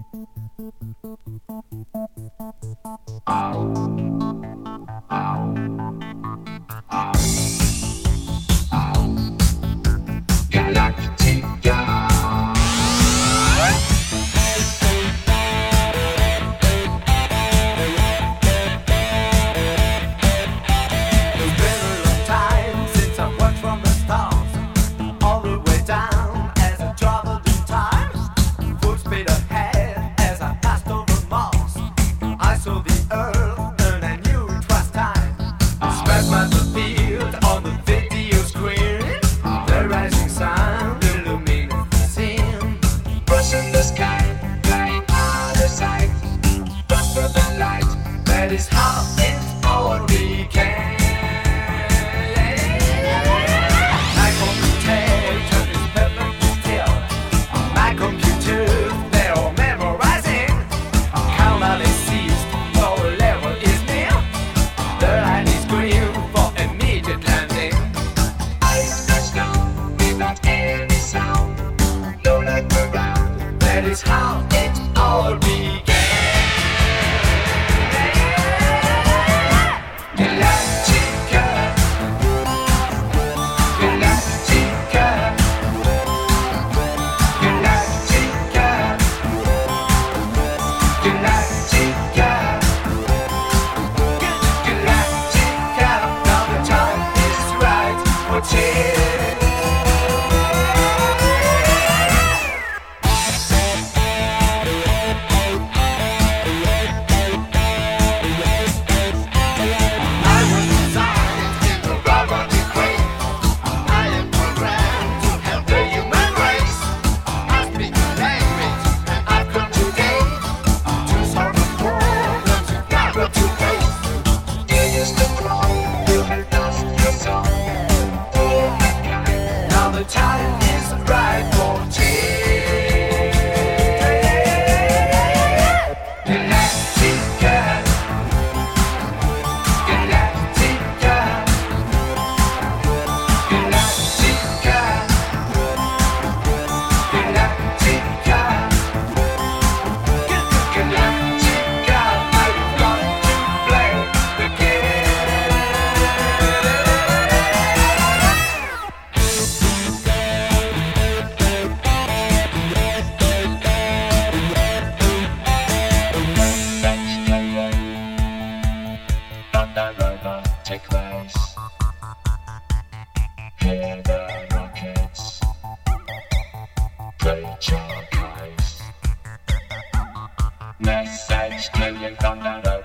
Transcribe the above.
That is how it all began. My computation is perfectly still. My computers, they're all memorizing. Countdown is ceased, our level is near. The line is green for immediate landing. I touch down without any sound. No like around. That is how it all began. The time is right for change. Galactica, Galactica, Galactica, Galactica, Galactica. I've got to play the game. The robotic race, hear the rockets, preach your case. Message to you from the